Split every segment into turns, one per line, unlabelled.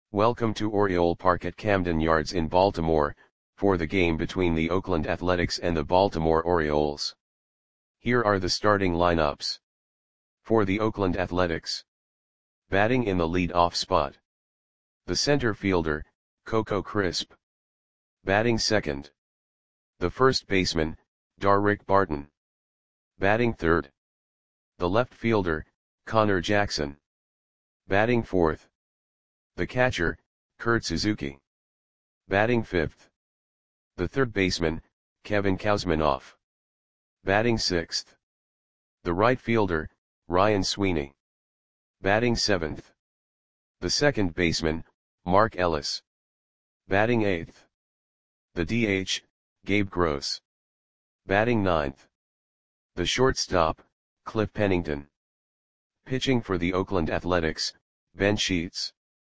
Welcome to Oriole Park at Camden Yards in Baltimore, for the game between the Oakland Athletics and the Baltimore Orioles. Here are the starting lineups. For the Oakland Athletics. Batting in the lead-off spot. The center fielder, Coco Crisp. Batting second. The first baseman, Darrick Barton. Batting third. The left fielder, Connor Jackson. Batting fourth. The catcher, Kurt Suzuki. Batting fifth. The third baseman, Kevin Kouzmanoff. Batting sixth. The right fielder, Ryan Sweeney. Batting seventh. The second baseman, Mark Ellis. Batting eighth. The DH, Gabe Gross. Batting ninth. The shortstop, Cliff Pennington. Pitching for the Oakland Athletics, Ben Sheets.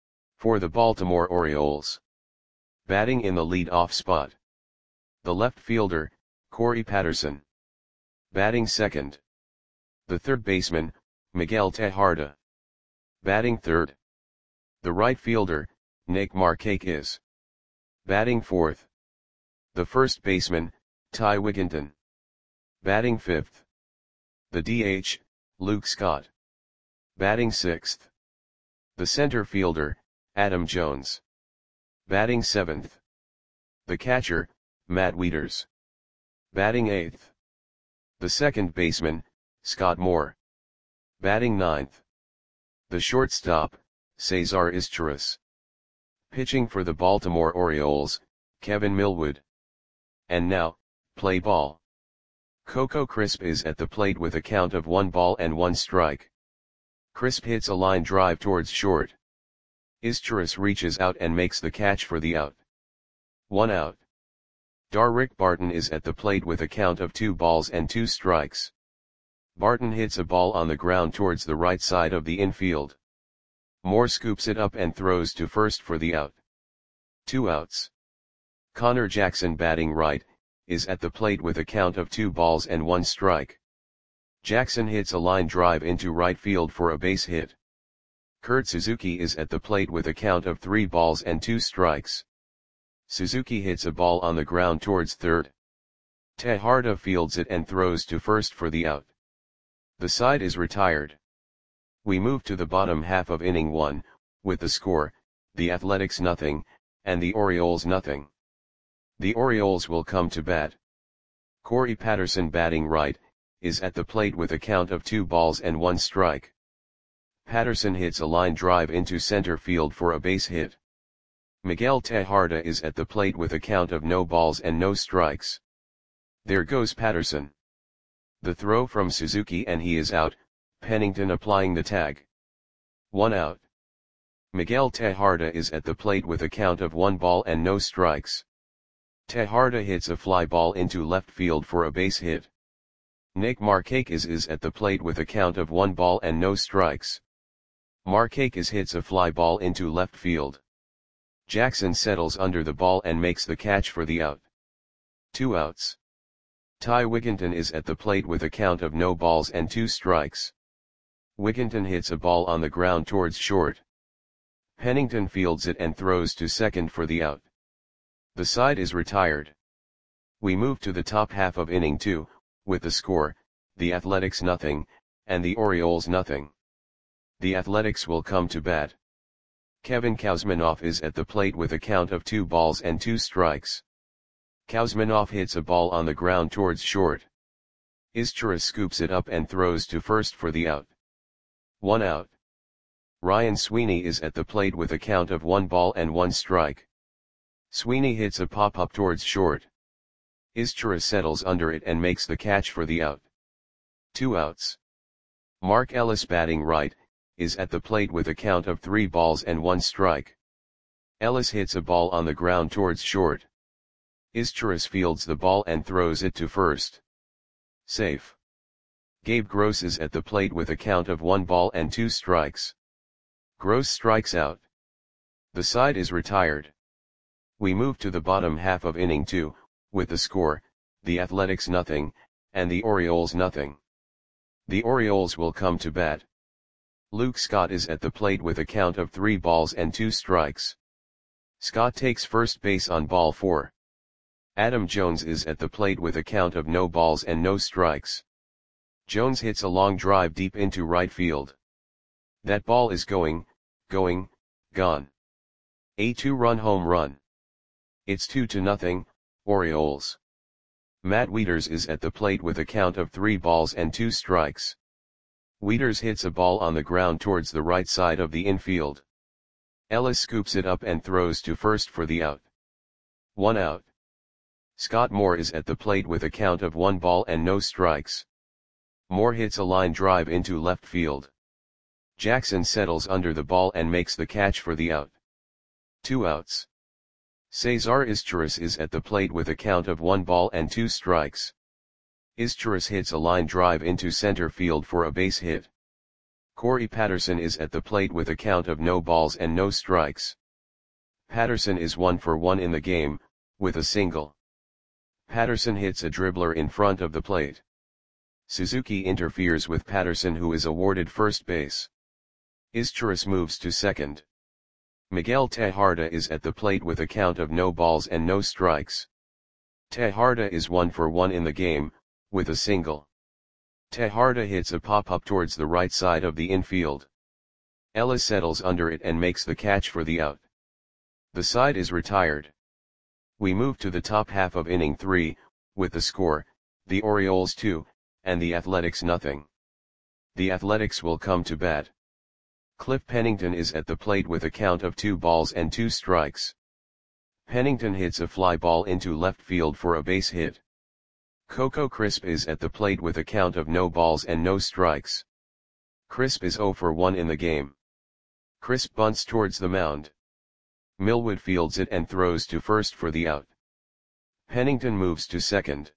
For the Baltimore Orioles. Batting in the lead-off spot. The left fielder, Corey Patterson. Batting second. The third baseman, Miguel Tejada. Batting third. The right fielder, Nick Markakis. Batting fourth. The first baseman, Ty Wigginton. Batting fifth. The DH, Luke Scott. Batting sixth. The center fielder, Adam Jones. Batting seventh. The catcher, Matt Wieters. Batting eighth. The second baseman, Scott Moore. Batting ninth. The shortstop, Cesar Izturis. Pitching for the Baltimore Orioles, Kevin Millwood. And now, play ball. Coco Crisp is at the plate with a count of 1 ball and 1 strike. Crisp hits a line drive towards short. Izturis reaches out and makes the catch for the out. 1 out. Darrick Barton is at the plate with a count of 2 balls and 2 strikes. Barton hits a ball on the ground towards the right side of the infield. Moore scoops it up and throws to first for the out. 2 outs. Connor Jackson, batting right, is at the plate with a count of 2 balls and 1 strike. Jackson hits a line drive into right field for a base hit. Kurt Suzuki is at the plate with a count of 3 balls and 2 strikes. Suzuki hits a ball on the ground towards third. Tejada fields it and throws to first for the out. The side is retired. We move to the bottom half of inning 1, with the score, the Athletics 0, and the Orioles 0. The Orioles will come to bat. Corey Patterson, batting right, is at the plate with a count of 2 balls and 1 strike. Patterson hits a line drive into center field for a base hit. Miguel Tejada is at the plate with a count of no balls and no strikes. There goes Patterson. The throw from Suzuki and he is out, Pennington applying the tag. 1 out. Miguel Tejada is at the plate with a count of 1 ball and no strikes. Tejada hits a fly ball into left field for a base hit. Nick Markakis is at the plate with a count of 1 ball and no strikes. Markakis hits a fly ball into left field. Jackson settles under the ball and makes the catch for the out. 2 outs. Ty Wigginton is at the plate with a count of no balls and 2 strikes. Wigginton hits a ball on the ground towards short. Pennington fields it and throws to second for the out. The side is retired. We move to the top half of inning 2, with the score, the Athletics 0, and the Orioles 0. The Athletics will come to bat. Kevin Kouzmanoff is at the plate with a count of 2 balls and 2 strikes. Kouzmanoff hits a ball on the ground towards short. Izturis scoops it up and throws to first for the out. 1 out. Ryan Sweeney is at the plate with a count of 1 ball and 1 strike. Sweeney hits a pop-up towards short. Izturis settles under it and makes the catch for the out. 2 outs. Mark Ellis, batting right, is at the plate with a count of 3 balls and 1 strike. Ellis hits a ball on the ground towards short. Izturis fields the ball and throws it to first. Safe. Gabe Gross is at the plate with a count of 1 ball and 2 strikes. Gross strikes out. The side is retired. We move to the bottom half of inning 2, with the score, the Athletics 0, and the Orioles 0. The Orioles will come to bat. Luke Scott is at the plate with a count of 3 balls and 2 strikes. Scott takes first base on ball 4. Adam Jones is at the plate with a count of no balls and no strikes. Jones hits a long drive deep into right field. That ball is gone. A 2-run home run. It's 2-0, Orioles. Matt Wieters is at the plate with a count of 3 balls and 2 strikes. Wieters hits a ball on the ground towards the right side of the infield. Ellis scoops it up and throws to first for the out. 1 out. Scott Moore is at the plate with a count of 1 ball and no strikes. Moore hits a line drive into left field. Jackson settles under the ball and makes the catch for the out. 2 outs. Cesar Izturis is at the plate with a count of 1 ball and 2 strikes. Izturis hits a line drive into center field for a base hit. Corey Patterson is at the plate with a count of no balls and no strikes. Patterson is 1 for 1 in the game, with a single. Patterson hits a dribbler in front of the plate. Suzuki interferes with Patterson, who is awarded first base. Izturis moves to second. Miguel Tejada is at the plate with a count of no balls and no strikes. Tejada is 1 for 1 in the game, with a single. Tejada hits a pop-up towards the right side of the infield. Ellis settles under it and makes the catch for the out. The side is retired. We move to the top half of inning 3, with the score, the Orioles 2, and the Athletics nothing. The Athletics will come to bat. Cliff Pennington is at the plate with a count of 2 balls and 2 strikes. Pennington hits a fly ball into left field for a base hit. Coco Crisp is at the plate with a count of no balls and no strikes. Crisp is 0 for 1 in the game. Crisp bunts towards the mound. Millwood fields it and throws to first for the out. Pennington moves to second.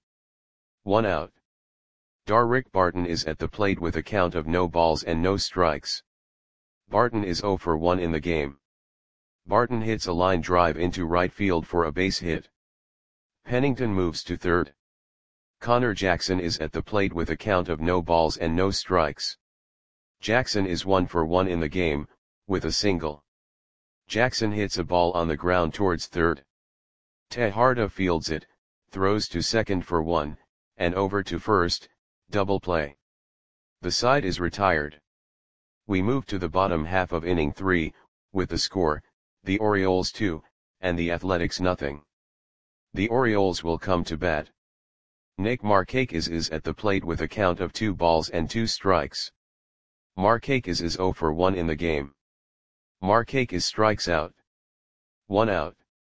1 out. Darrick Barton is at the plate with a count of no balls and no strikes. Barton is 0 for 1 in the game. Barton hits a line drive into right field for a base hit. Pennington moves to third. Connor Jackson is at the plate with a count of no balls and no strikes. Jackson is 1 for 1 in the game, with a single. Jackson hits a ball on the ground towards third. Tejada fields it, throws to second for 1, and over to first, double play. The side is retired. We move to the bottom half of inning 3, with the score, the Orioles 2, and the Athletics nothing. The Orioles will come to bat. Nick Markakis is at the plate with a count of 2 balls and 2 strikes. Markakis is 0 for 1 in the game. Markakis strikes out. 1 out.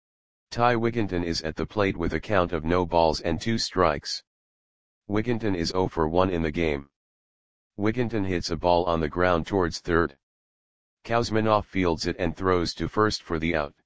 Ty Wigginton is at the plate with a count of no balls and 2 strikes. Wigginton is 0 for 1 in the game. Wigginton hits a ball on the ground towards third. Kuzminoff fields it and throws to first for the out.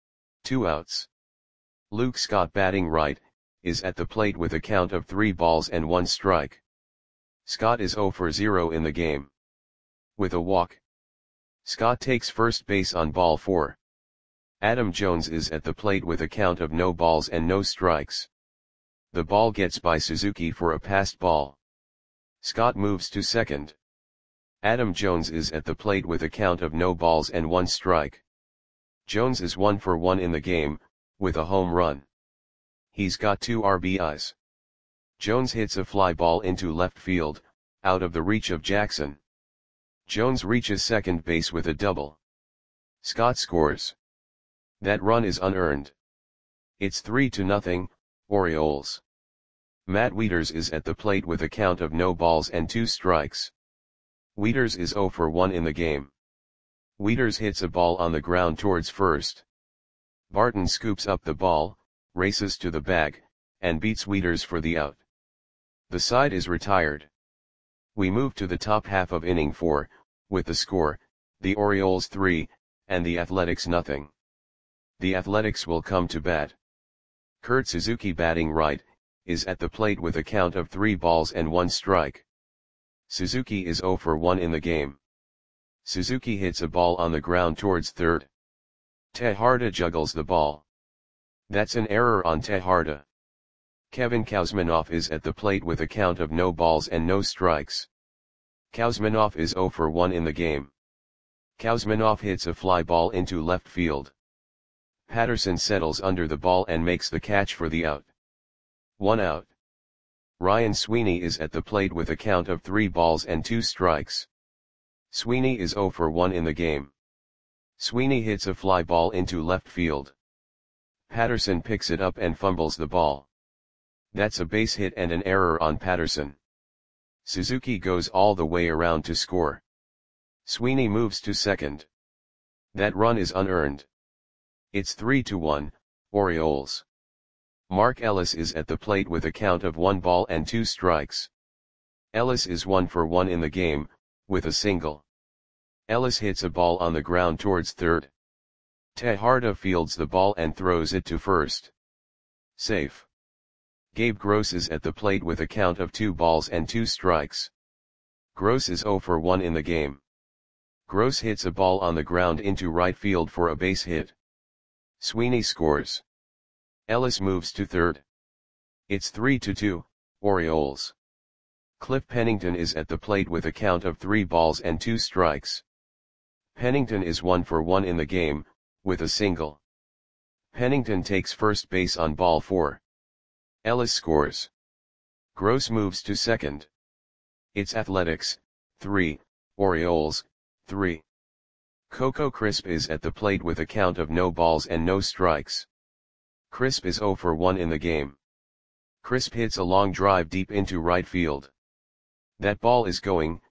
2 outs. Luke Scott, batting right, is at the plate with a count of 3 balls and 1 strike. Scott is 0 for 0 in the game. With a walk. Scott takes first base on ball 4. Adam Jones is at the plate with a count of no balls and no strikes. The ball gets by Suzuki for a passed ball. Scott moves to second. Adam Jones is at the plate with a count of no balls and 1 strike. Jones is 1 for 1 in the game, with a home run. He's got 2 RBIs. Jones hits a fly ball into left field, out of the reach of Jackson. Jones reaches second base with a double. Scott scores. That run is unearned. It's 3-0, Orioles. Matt Wieters is at the plate with a count of no balls and 2 strikes. Wieters is 0 for 1 in the game. Wieters hits a ball on the ground towards first. Barton scoops up the ball, races to the bag, and beats Wieters for the out. The side is retired. We move to the top half of inning 4, with the score, the Orioles 3, and the Athletics nothing. The Athletics will come to bat. Kurt Suzuki, batting right, is at the plate with a count of 3 balls and 1 strike. Suzuki is 0 for 1 in the game. Suzuki hits a ball on the ground towards third. Tejada juggles the ball. That's an error on Tejada. Kevin Kuzminoff is at the plate with a count of no balls and no strikes. Kuzminov is 0 for 1 in the game. Kuzminov hits a fly ball into left field. Patterson settles under the ball and makes the catch for the out. 1 out. Ryan Sweeney is at the plate with a count of 3 balls and 2 strikes. Sweeney is 0 for 1 in the game. Sweeney hits a fly ball into left field. Patterson picks it up and fumbles the ball. That's a base hit and an error on Patterson. Suzuki goes all the way around to score. Sweeney moves to second. That run is unearned. It's 3-1, Orioles. Mark Ellis is at the plate with a count of 1 ball and 2 strikes. Ellis is 1 for 1 in the game, with a single. Ellis hits a ball on the ground towards third. Tejada fields the ball and throws it to first. Safe. Gabe Gross is at the plate with a count of 2 balls and 2 strikes. Gross is 0 for 1 in the game. Gross hits a ball on the ground into right field for a base hit. Sweeney scores. Ellis moves to third. It's 3-2, Orioles. Cliff Pennington is at the plate with a count of 3 balls and 2 strikes. Pennington is 1 for 1 in the game, with a single. Pennington takes first base on ball 4. Ellis scores. Gross moves to second. It's Athletics, 3, Orioles, 3. Coco Crisp is at the plate with a count of no balls and no strikes. Crisp is 0 for 1 in the game. Crisp hits a long drive deep into right field. That ball is gone.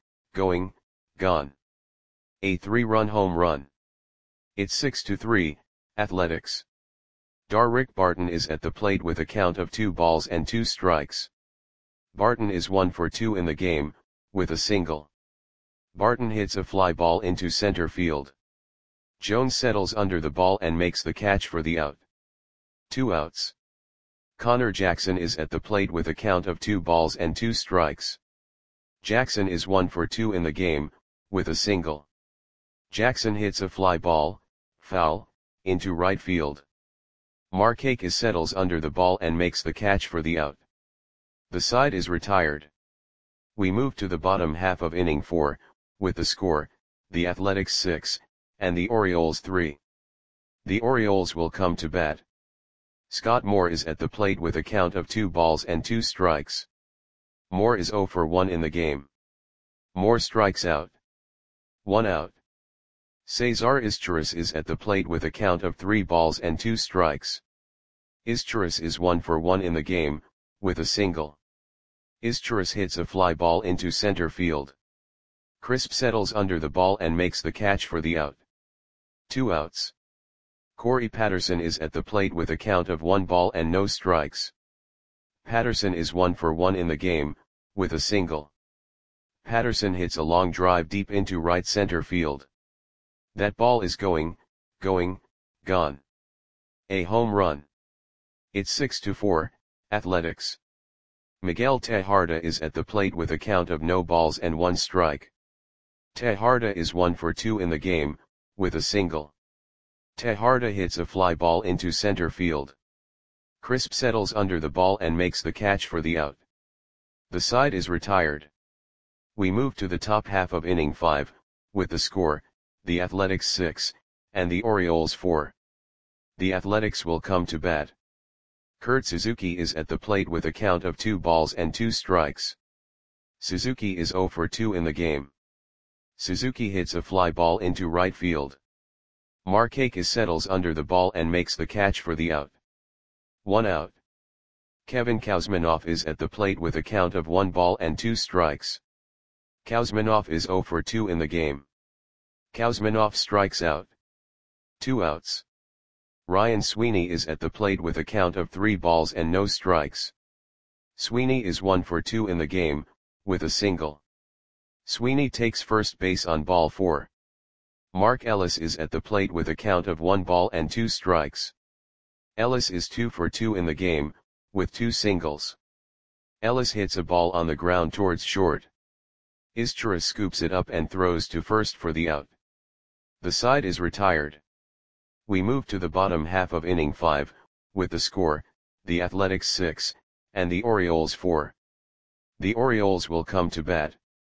A 3-run home run. It's 6-3, Athletics. Darrick Barton is at the plate with a count of 2 balls and 2 strikes. Barton is 1 for 2 in the game, with a single. Barton hits a fly ball into center field. Jones settles under the ball and makes the catch for the out. 2 outs. Connor Jackson is at the plate with a count of 2 balls and 2 strikes. Jackson is 1 for 2 in the game, with a single. Jackson hits a fly ball, foul, into right field. Markakis settles under the ball and makes the catch for the out. The side is retired. We move to the bottom half of inning 4, with the score, the Athletics 6, and the Orioles 3. The Orioles will come to bat. Scott Moore is at the plate with a count of 2 balls and 2 strikes. Moore is 0 for 1 in the game. Moore strikes out. 1 out. Cesar Izturis is at the plate with a count of 3 balls and 2 strikes. Izturis is 1 for 1 in the game, with a single. Izturis hits a fly ball into center field. Crisp settles under the ball and makes the catch for the out. 2 outs. Corey Patterson is at the plate with a count of 1 ball and no strikes. Patterson is 1 for 1 in the game, with a single. Patterson hits a long drive deep into right center field. That ball is gone. A home run. It's 6-4, Athletics. Miguel Tejada is at the plate with a count of no balls and 1 strike. Tejada is 1 for 2 in the game, with a single. Tejada hits a fly ball into center field. Crisp settles under the ball and makes the catch for the out. The side is retired. We move to the top half of inning 5, with the score, the Athletics 6, and the Orioles 4. The Athletics will come to bat. Kurt Suzuki is at the plate with a count of 2 balls and 2 strikes. Suzuki is 0 for 2 in the game. Suzuki hits a fly ball into right field. Markakis settles under the ball and makes the catch for the out. 1 out. Kevin Kuzminov is at the plate with a count of 1 ball and 2 strikes. Kuzminov is 0 for 2 in the game. Kuzminov strikes out. 2 outs. Ryan Sweeney is at the plate with a count of 3 balls and no strikes. Sweeney is 1 for 2 in the game, with a single. Sweeney takes first base on ball 4. Mark Ellis is at the plate with a count of 1 ball and 2 strikes. Ellis is 2 for 2 in the game, with 2 singles. Ellis hits a ball on the ground towards short. Izturis scoops it up and throws to first for the out. The side is retired. We move to the bottom half of inning 5, with the score, the Athletics 6, and the Orioles 4. The Orioles will come to bat.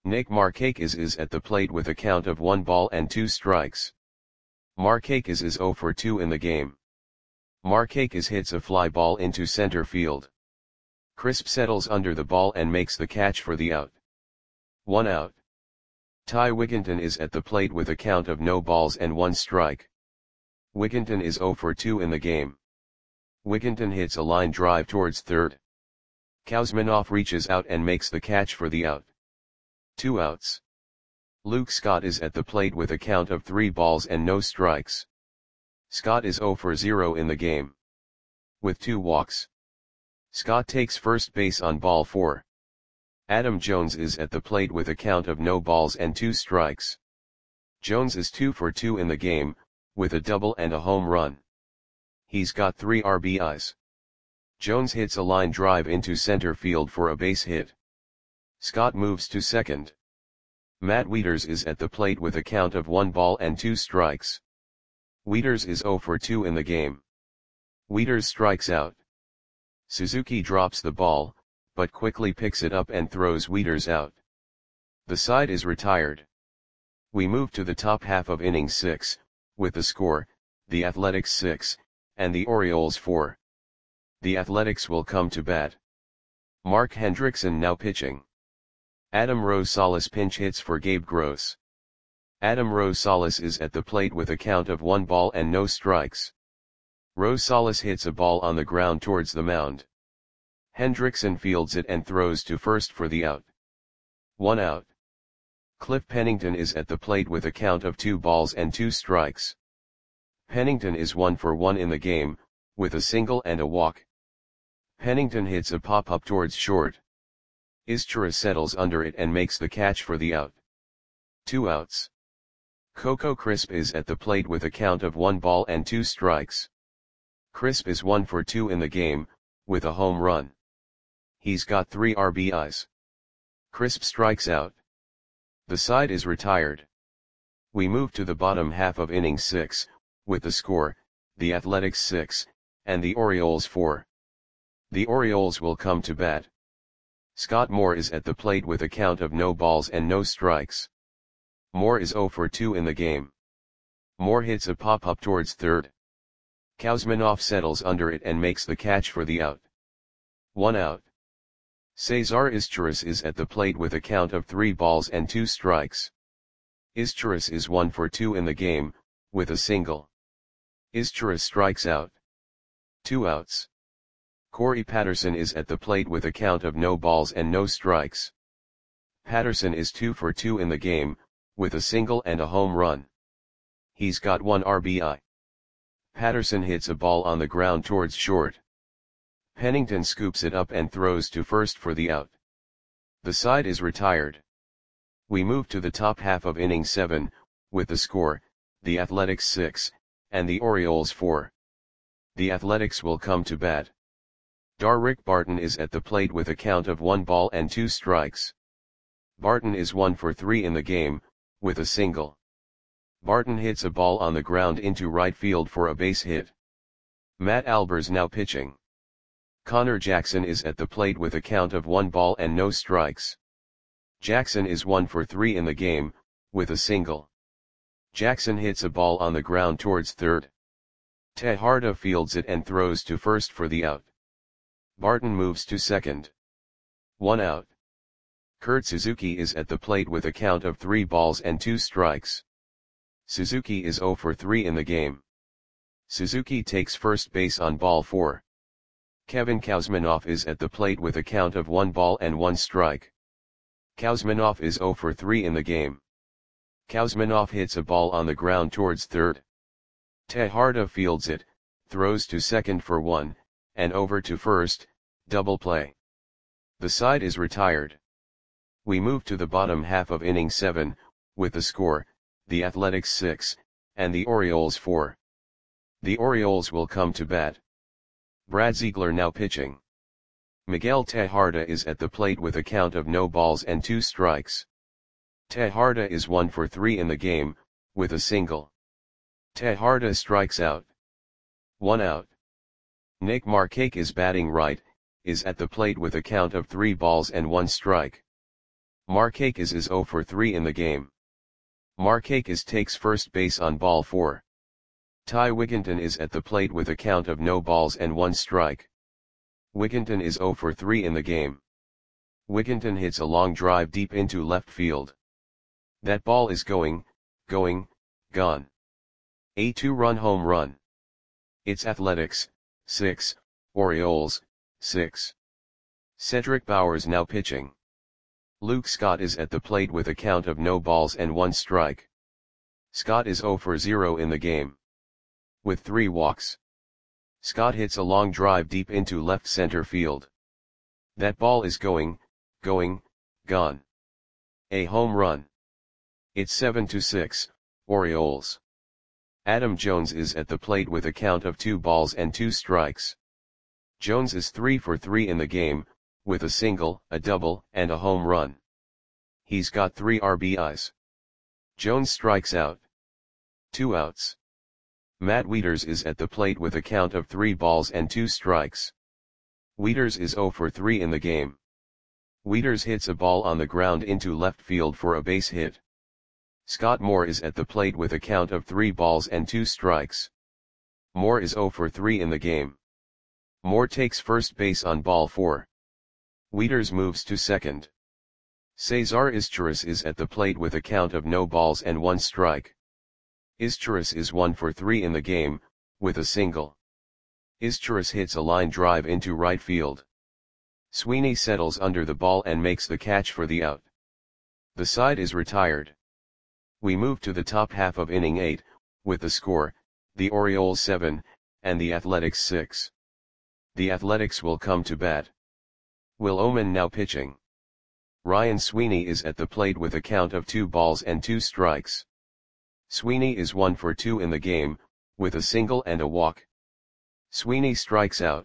Nick Markakis is at the plate with a count of 1 ball and 2 strikes. Markakis is 0 for 2 in the game. Markakis hits a fly ball into center field. Crisp settles under the ball and makes the catch for the out. 1 out. Ty Wigginton is at the plate with a count of no balls and 1 strike. Wigginton is 0 for 2 in the game. Wigginton hits a line drive towards third. Kuzminoff reaches out and makes the catch for the out. 2 outs. Luke Scott is at the plate with a count of 3 balls and no strikes. Scott is 0 for 0 in the game. With 2 walks. Scott takes first base on ball 4. Adam Jones is at the plate with a count of no balls and 2 strikes. Jones is 2 for 2 in the game, with a double and a home run. He's got 3 RBIs. Jones hits a line drive into center field for a base hit. Scott moves to second. Matt Wieters is at the plate with a count of 1 ball and 2 strikes. Wieters is 0 for 2 in the game. Wieters strikes out. Suzuki drops the ball, but quickly picks it up and throws Wieters out. The side is retired. We move to the top half of inning 6, with the score, the Athletics 6, and the Orioles 4. The Athletics will come to bat. Mark Hendrickson now pitching. Adam Rosales pinch hits for Gabe Gross. Adam Rosales is at the plate with a count of 1 ball and no strikes. Rosales hits a ball on the ground towards the mound. Hendrickson fields it and throws to first for the out. 1 out. Cliff Pennington is at the plate with a count of 2 balls and 2 strikes. Pennington is 1 for 1 in the game, with a single and a walk. Pennington hits a pop-up towards short. Izturis settles under it and makes the catch for the out. 2 outs. Coco Crisp is at the plate with a count of 1 ball and 2 strikes. Crisp is 1 for 2 in the game, with a home run. He's got 3 RBIs. Crisp strikes out. The side is retired. We move to the bottom half of inning 6, with the score, the Athletics 6, and the Orioles 4. The Orioles will come to bat. Scott Moore is at the plate with a count of no balls and no strikes. Moore is 0 for 2 in the game. Moore hits a pop-up towards third. Kuzminoff settles under it and makes the catch for the out. 1 out. Cesar Izturis is at the plate with a count of 3 balls and 2 strikes. Izturis is 1 for 2 in the game, with a single. Izturis strikes out. 2 outs. Corey Patterson is at the plate with a count of no balls and no strikes. Patterson is 2 for 2 in the game, with a single and a home run. He's got 1 RBI. Patterson hits a ball on the ground towards short. Pennington scoops it up and throws to first for the out. The side is retired. We move to the top half of inning 7, with the score, the Athletics 6, and the Orioles 4. The Athletics will come to bat. Darrick Barton is at the plate with a count of 1 ball and 2 strikes. Barton is 1 for 3 in the game, with a single. Barton hits a ball on the ground into right field for a base hit. Matt Albers now pitching. Connor Jackson is at the plate with a count of 1 ball and no strikes. Jackson is 1 for 3 in the game, with a single. Jackson hits a ball on the ground towards third. Tejada fields it and throws to first for the out. Barton moves to second. 1 out. Kurt Suzuki is at the plate with a count of 3 balls and 2 strikes. Suzuki is 0 for 3 in the game. Suzuki takes first base on ball 4. Kevin Kuzminoff is at the plate with a count of 1 ball and 1 strike. Kuzminoff is 0 for 3 in the game. Kuzminoff hits a ball on the ground towards third. Tejada fields it, throws to second for 1, and over to first, double play. The side is retired. We move to the bottom half of inning 7, with the score, the Athletics 6, and the Orioles 4. The Orioles will come to bat. Brad Ziegler now pitching. Miguel Tejada is at the plate with a count of no balls and 2 strikes. Tejada is 1 for 3 in the game, with a single. Tejada strikes out. 1 out. Nick Markakis batting right, is at the plate with a count of 3 balls and 1 strike. Markakis is 0 for 3 in the game. Markakis takes first base on ball 4. Ty Wigginton is at the plate with a count of no balls and 1 strike. Wigginton is 0 for 3 in the game. Wigginton hits a long drive deep into left field. That ball is gone. A 2-run home run. It's Athletics, 6, Orioles, 6. Cedric Bowers now pitching. Luke Scott is at the plate with a count of no balls and 1 strike. Scott is 0 for 0 in the game. With 3 walks. Scott hits a long drive deep into left center field. That ball is gone. A home run. It's 7-6, Orioles. Adam Jones is at the plate with a count of 2 balls and 2 strikes. Jones is 3 for 3 in the game, with a single, a double, and a home run. He's got 3 RBIs. Jones strikes out. 2 outs. Matt Wieters is at the plate with a count of 3 balls and 2 strikes. Wieters is 0 for 3 in the game. Wieters hits a ball on the ground into left field for a base hit. Scott Moore is at the plate with a count of 3 balls and 2 strikes. Moore is 0 for 3 in the game. Moore takes first base on ball 4. Wieters moves to second. Cesar Izturis is at the plate with a count of no balls and 1 strike. Izturis is 1 for 3 in the game, with a single. Izturis hits a line drive into right field. Sweeney settles under the ball and makes the catch for the out. The side is retired. We move to the top half of inning 8, with the score, the Orioles 7, and the Athletics 6. The Athletics will come to bat. Will Oman now pitching. Ryan Sweeney is at the plate with a count of 2 balls and 2 strikes. Sweeney is 1 for 2 in the game, with a single and a walk. Sweeney strikes out.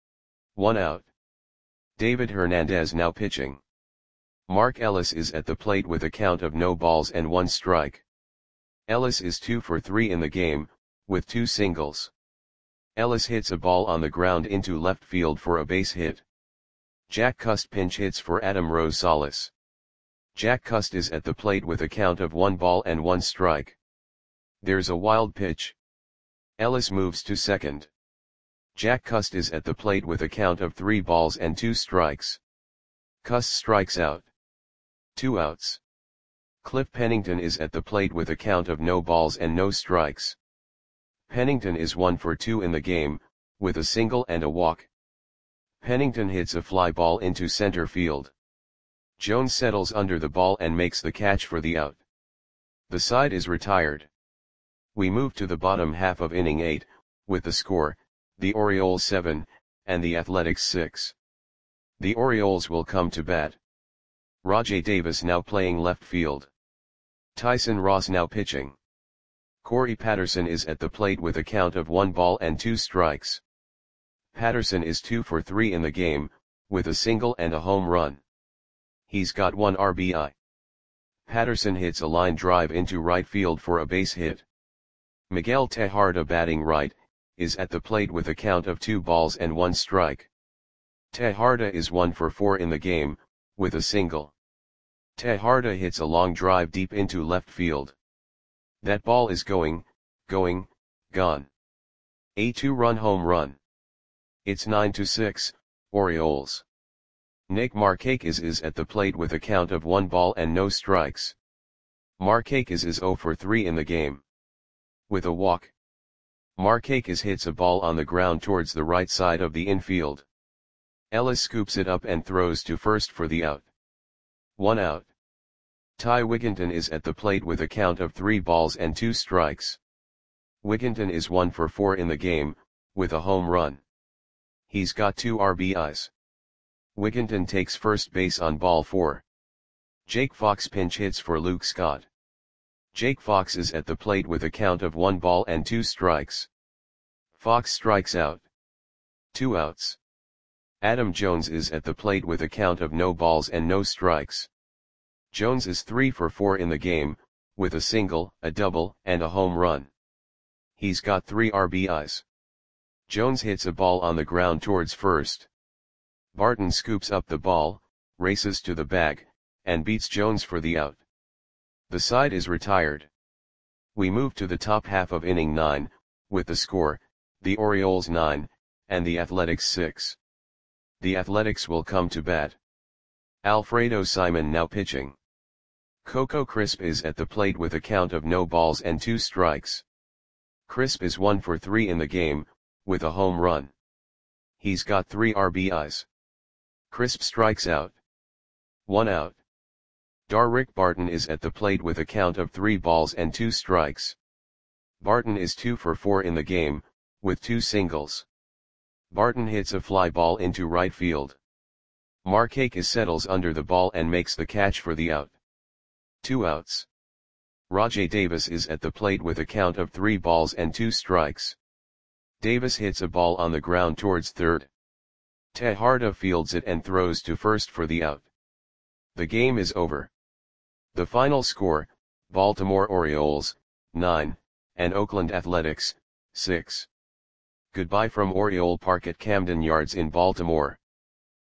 1 out. David Hernandez now pitching. Mark Ellis is at the plate with a count of no balls and 1 strike. Ellis is 2 for 3 in the game, with 2 singles. Ellis hits a ball on the ground into left field for a base hit. Jack Cust pinch hits for Adam Rosales. Jack Cust is at the plate with a count of 1 ball and 1 strike. There's a wild pitch. Ellis moves to second. Jack Cust is at the plate with a count of 3 balls and 2 strikes. Cust strikes out. 2 outs. Cliff Pennington is at the plate with a count of no balls and no strikes. Pennington is 1 for 2 in the game, with a single and a walk. Pennington hits a fly ball into center field. Jones settles under the ball and makes the catch for the out. The side is retired. We move to the bottom half of inning 8, with the score, the Orioles 7, and the Athletics 6. The Orioles will come to bat. Rajai Davis now playing left field. Tyson Ross now pitching. Corey Patterson is at the plate with a count of 1 ball and 2 strikes. Patterson is 2 for 3 in the game, with a single and a home run. He's got 1 RBI. Patterson hits a line drive into right field for a base hit. Miguel Tejada batting right, is at the plate with a count of 2 balls and 1 strike. Tejada is 1 for 4 in the game, with a single. Tejada hits a long drive deep into left field. That ball is gone. A 2-run home run. It's 9-6, Orioles. Nick Markakis is at the plate with a count of 1 ball and no strikes. Markakis is 0 for 3 in the game. With a walk. Markakis hits a ball on the ground towards the right side of the infield. Ellis scoops it up and throws to first for the out. 1 out. Ty Wigginton is at the plate with a count of 3 balls and 2 strikes. Wigginton is 1 for 4 in the game, with a home run. He's got 2 RBIs. Wigginton takes first base on ball 4. Jake Fox pinch hits for Luke Scott. Jake Fox is at the plate with a count of 1 ball and 2 strikes. Fox strikes out. 2 outs. Adam Jones is at the plate with a count of no balls and no strikes. Jones is 3 for 4 in the game, with a single, a double, and a home run. He's got 3 RBIs. Jones hits a ball on the ground towards first. Barton scoops up the ball, races to the bag, and beats Jones for the out. The side is retired. We move to the top half of inning 9, with the score, the Orioles 9, and the Athletics 6. The Athletics will come to bat. Alfredo Simon now pitching. Coco Crisp is at the plate with a count of no balls and 2 strikes. Crisp is 1 for 3 in the game, with a home run. He's got 3 RBIs. Crisp strikes out. 1 out. Darrick Barton is at the plate with a count of 3 balls and 2 strikes. Barton is 2 for 4 in the game, with 2 singles. Barton hits a fly ball into right field. Markakis settles under the ball and makes the catch for the out. 2 outs. Rajai Davis is at the plate with a count of 3 balls and 2 strikes. Davis hits a ball on the ground towards third. Tejada fields it and throws to first for the out. The game is over. The final score, Baltimore Orioles, 9, and Oakland Athletics, 6. Goodbye from Oriole Park at Camden Yards in Baltimore.